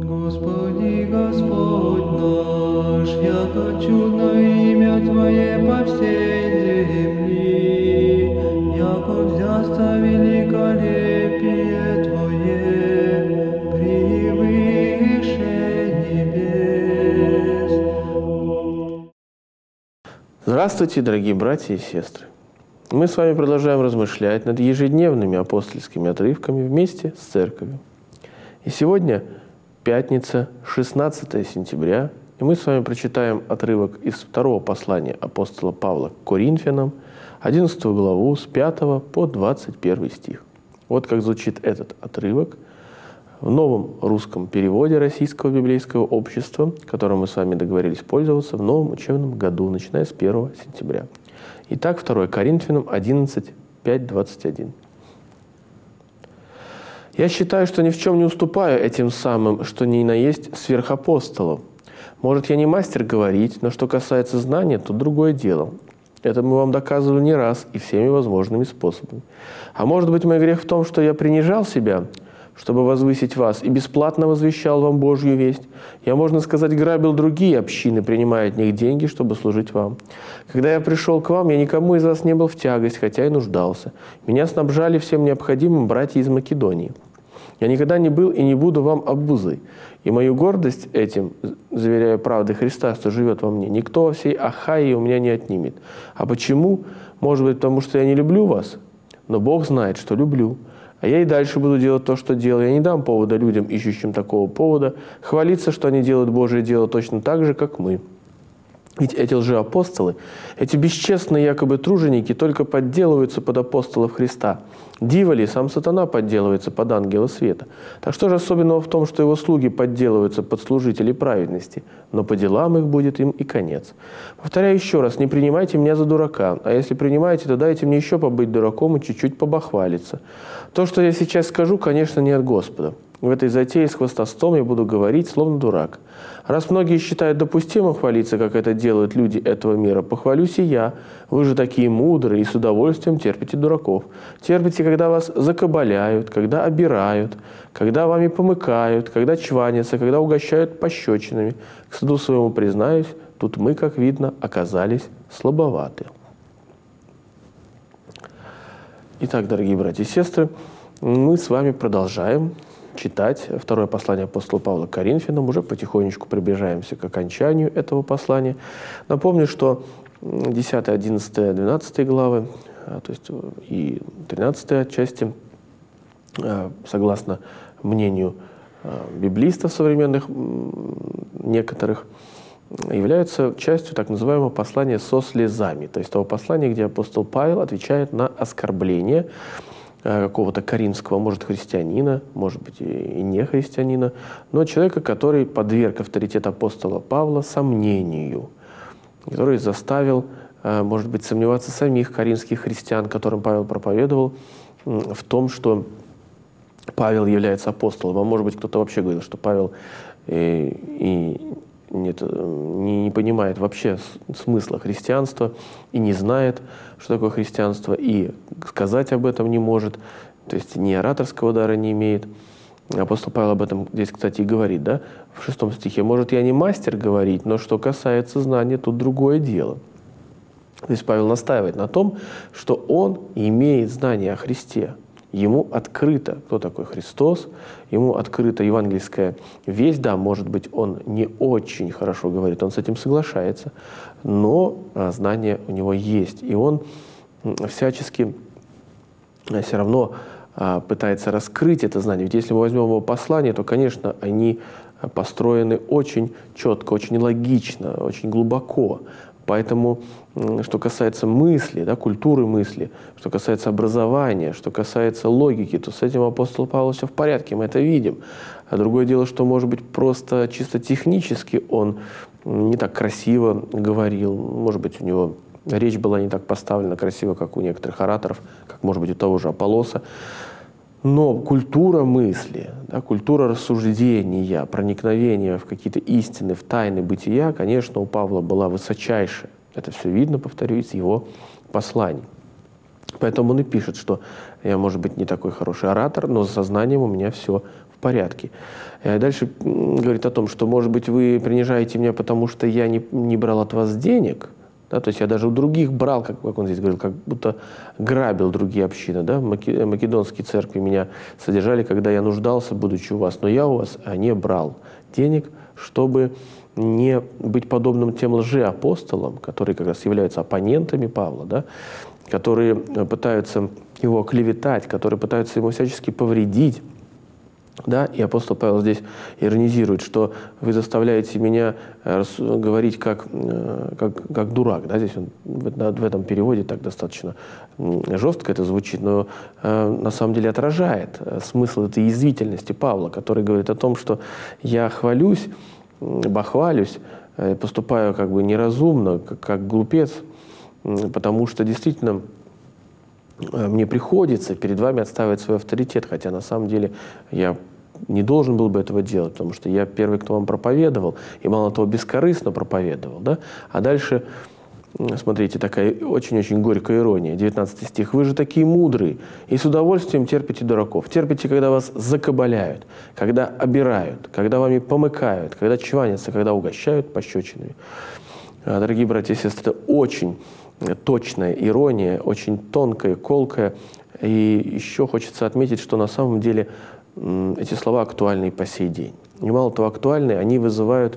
Господи, Господь наш, яко чудно имя Твое по всей земли, яко взясться великолепие Твое превыше небес. Здравствуйте, дорогие братья и сестры! Мы с вами продолжаем размышлять над ежедневными апостольскими отрывками вместе с Церковью. И сегодня пятница, 16 сентября, и мы с вами прочитаем отрывок из второго послания апостола Павла к Коринфянам, 11 главу с 5 по 21 стих. Вот как звучит этот отрывок в новом русском переводе Российского библейского общества, которым мы с вами договорились пользоваться в новом учебном году, начиная с 1 сентября. Итак, 2 Коринфянам 11, 5, 21. «Я считаю, что ни в чем не уступаю этим самым, что ни на есть сверхапостолов. Может, я не мастер говорить, но что касается знания, то другое дело. Это мы вам доказывали не раз и всеми возможными способами. А может быть, мой грех в том, что я принижал себя, чтобы возвысить вас, и бесплатно возвещал вам Божью весть. Я, можно сказать, грабил другие общины, принимая от них деньги, чтобы служить вам. Когда я пришел к вам, я никому из вас не был в тягость, хотя и нуждался. Меня снабжали всем необходимым братья из Македонии. Я никогда не был и не буду вам обузой. И мою гордость этим, заверяю правдой Христа, что живет во мне, никто во всей Ахайи у меня не отнимет. А почему? Может быть, потому что я не люблю вас? Но Бог знает, что люблю. А я и дальше буду делать то, что делаю. Я не дам повода людям, ищущим такого повода, хвалиться, что они делают Божие дело точно так же, как мы. Ведь эти лжеапостолы, эти бесчестные якобы труженики только подделываются под апостолов Христа. Диво ли, сам сатана подделывается под ангела света. Так что же особенного в том, что его слуги подделываются под служителей праведности? Но по делам их будет им и конец. Повторяю еще раз, не принимайте меня за дурака, а если принимаете, то дайте мне еще побыть дураком и чуть-чуть побахвалиться. То, что я сейчас скажу, конечно, не от Господа. В этой затее с хвостостом я буду говорить, словно дурак. Раз многие считают допустимым хвалиться, как это делают люди этого мира, похвалюсь и я. Вы же такие мудрые и с удовольствием терпите дураков. Терпите, когда вас закабаляют, когда обирают, когда вами помыкают, когда чванятся, когда угощают пощечинами. К стыду своему признаюсь, тут мы, как видно, оказались слабоваты. Итак, дорогие братья и сестры, мы с вами продолжаем читать второе послание апостола Павла к Коринфянам. Уже потихонечку приближаемся к окончанию этого послания. Напомню, что 10, 11, 12 главы, то есть и 13 отчасти, согласно мнению библистов современных некоторых, являются частью так называемого послания со слезами. То есть того послания, где апостол Павел отвечает на оскорбление какого-то коринфского, может, христианина, может быть, и не христианина, но человека, который подверг авторитет апостола Павла сомнению, который заставил, может быть, сомневаться самих коринфских христиан, которым Павел проповедовал, в том, что Павел является апостолом. А может быть, кто-то вообще говорил, что Павел не понимает вообще смысла христианства и не знает, что такое христианство, и сказать об этом не может, то есть ни ораторского дара не имеет. Апостол Павел об этом здесь, кстати, и говорит, да, в 6 стихе. «Может, я не мастер говорить, но что касается знания, тут другое дело». То есть Павел настаивает на том, что он имеет знание о Христе. Ему открыто, кто такой Христос, ему открыта евангельская весть. Да, может быть, он не очень хорошо говорит, он с этим соглашается, но знание у него есть. И он всячески все равно пытается раскрыть это знание. Ведь если мы возьмем его послания, то, конечно, они построены очень четко, очень логично, очень глубоко. Поэтому, что касается мысли, да, культуры мысли, что касается образования, что касается логики, то с этим апостол Павел все в порядке, мы это видим. А другое дело, что, может быть, просто чисто технически он не так красиво говорил, может быть, у него речь была не так поставлена красиво, как у некоторых ораторов, как, может быть, у того же Аполлоса. Но культура мысли, да, культура рассуждения, проникновения в какие-то истины, в тайны бытия, конечно, у Павла была высочайшая. Это все видно, повторюсь, из его посланий. Поэтому он и пишет, что я, может быть, не такой хороший оратор, но с сознанием у меня все в порядке. Дальше говорит о том, что, может быть, вы принижаете меня, потому что я не брал от вас денег. Да, то есть я даже у других брал, как он здесь говорил, как будто грабил другие общины. Да? Македонские церкви меня содержали, когда я нуждался, будучи у вас. Но я у вас не брал денег, чтобы не быть подобным тем лжеапостолам, которые как раз являются оппонентами Павла, да? Которые пытаются его клеветать, которые пытаются ему всячески повредить. Да? И апостол Павел здесь иронизирует, что вы заставляете меня говорить как дурак. Да? Здесь он в этом переводе так достаточно жестко это звучит, но на самом деле отражает смысл этой язвительности Павла, который говорит о том, что я хвалюсь, бахвалюсь, поступаю как бы неразумно, как глупец, потому что действительно мне приходится перед вами отстаивать свой авторитет, хотя на самом деле я не должен был бы этого делать, потому что я первый, кто вам проповедовал, и мало того, бескорыстно проповедовал. Да? А дальше, смотрите, такая очень-очень горькая ирония, 19 стих. «Вы же такие мудрые, и с удовольствием терпите дураков. Терпите, когда вас закабаляют, когда обирают, когда вами помыкают, когда чванятся, когда угощают пощечинами». Дорогие братья и сестры, это очень точная ирония, очень тонкая, колкая. И еще хочется отметить, что на самом деле эти слова актуальны и по сей день. И мало того актуальны, они вызывают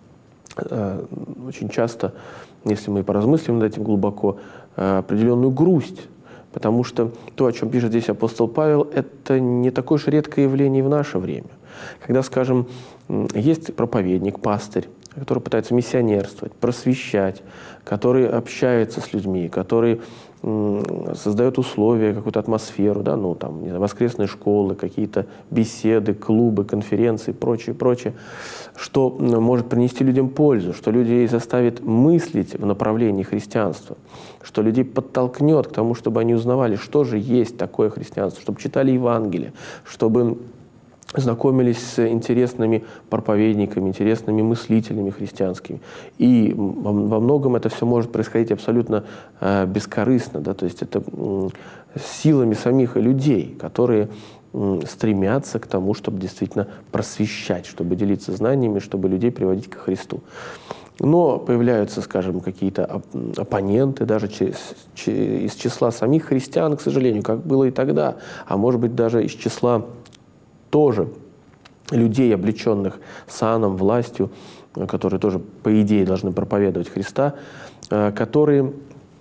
очень часто, если мы поразмыслим над этим глубоко, определенную грусть. Потому что то, о чем пишет здесь апостол Павел, это не такое уж редкое явление в наше время. Когда, скажем, есть проповедник, пастырь, который пытается миссионерствовать, просвещать, который общается с людьми, который создает условия, какую-то атмосферу, да, ну, там, не знаю, воскресные школы, какие-то беседы, клубы, конференции, прочее, что может принести людям пользу, что людей заставит мыслить в направлении христианства, что людей подтолкнет к тому, чтобы они узнавали, что же есть такое христианство, чтобы читали Евангелие, чтобы знакомились с интересными проповедниками, интересными мыслителями христианскими. И во многом это все может происходить абсолютно бескорыстно, да? То есть это силами самих людей, которые стремятся к тому, чтобы действительно просвещать, чтобы делиться знаниями, чтобы людей приводить ко Христу. Но появляются, скажем, какие-то оппоненты, даже из числа самих христиан, к сожалению, как было и тогда, а может быть даже из числа тоже людей, облеченных саном, властью, которые тоже, по идее, должны проповедовать Христа, которые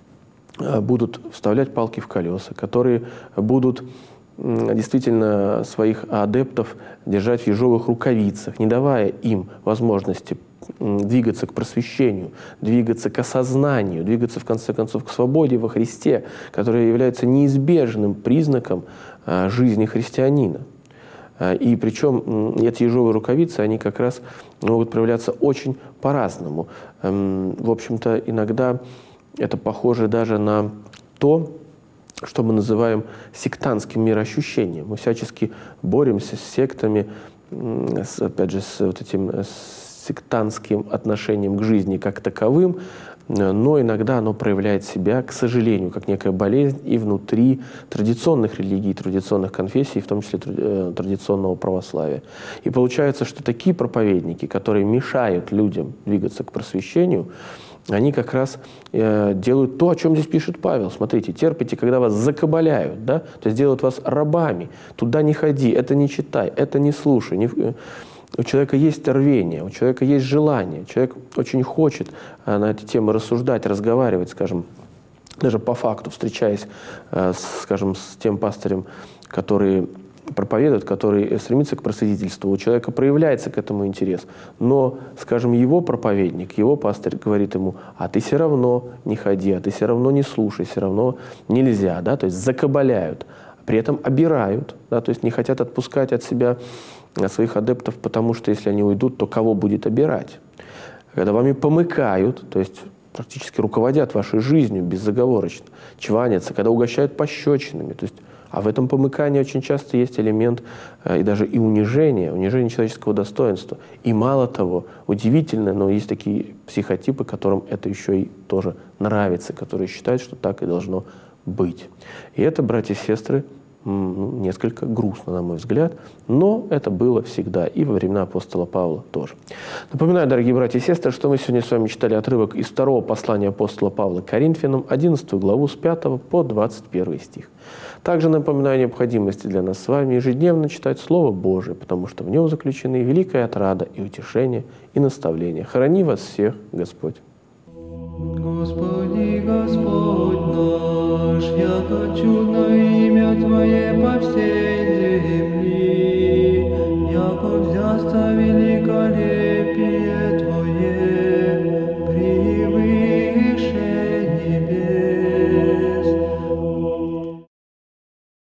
будут вставлять палки в колеса, которые будут действительно своих адептов держать в ежовых рукавицах, не давая им возможности двигаться к просвещению, двигаться к осознанию, двигаться, в конце концов, к свободе во Христе, которая является неизбежным признаком жизни христианина. И причем эти ежовые рукавицы, они как раз могут проявляться очень по-разному. В общем-то, иногда это похоже даже на то, что мы называем сектантским мироощущением. Мы всячески боремся с сектами, опять же, с вот этим сектантским отношением к жизни как таковым, но иногда оно проявляет себя, к сожалению, как некая болезнь и внутри традиционных религий, традиционных конфессий, в том числе традиционного православия. И получается, что такие проповедники, которые мешают людям двигаться к просвещению, они как раз делают то, о чем здесь пишет Павел. Смотрите, терпите, когда вас закабаляют, да? То есть делают вас рабами. Туда не ходи, это не читай, это не слушай. У человека есть рвение, у человека есть желание, человек очень хочет на эти темы рассуждать, разговаривать, скажем, даже по факту, встречаясь, скажем, с тем пастырем, который проповедует, который стремится к просветительству, у человека проявляется к этому интерес. Но, скажем, его проповедник, его пастырь говорит ему: а ты все равно не ходи, а ты все равно не слушай, все равно нельзя, да, то есть закабаляют, при этом обирают, да, то есть не хотят отпускать от себя своих адептов, потому что если они уйдут, то кого будет обирать? Когда вами помыкают, то есть практически руководят вашей жизнью безоговорочно, чванятся, когда угощают пощечинами, то есть, а в этом помыкании очень часто есть элемент и даже и унижения человеческого достоинства. И мало того, удивительно, но есть такие психотипы, которым это еще и тоже нравится, которые считают, что так и должно быть. И это, братья и сестры, несколько грустно, на мой взгляд, но это было всегда и во времена апостола Павла тоже. Напоминаю, дорогие братья и сестры, что мы сегодня с вами читали отрывок из второго послания апостола Павла к Коринфянам, 11 главу с 5 по 21 стих. Также напоминаю о необходимости для нас с вами ежедневно читать Слово Божие, потому что в нем заключены великая отрада и утешение, и наставление. Храни вас всех Господь.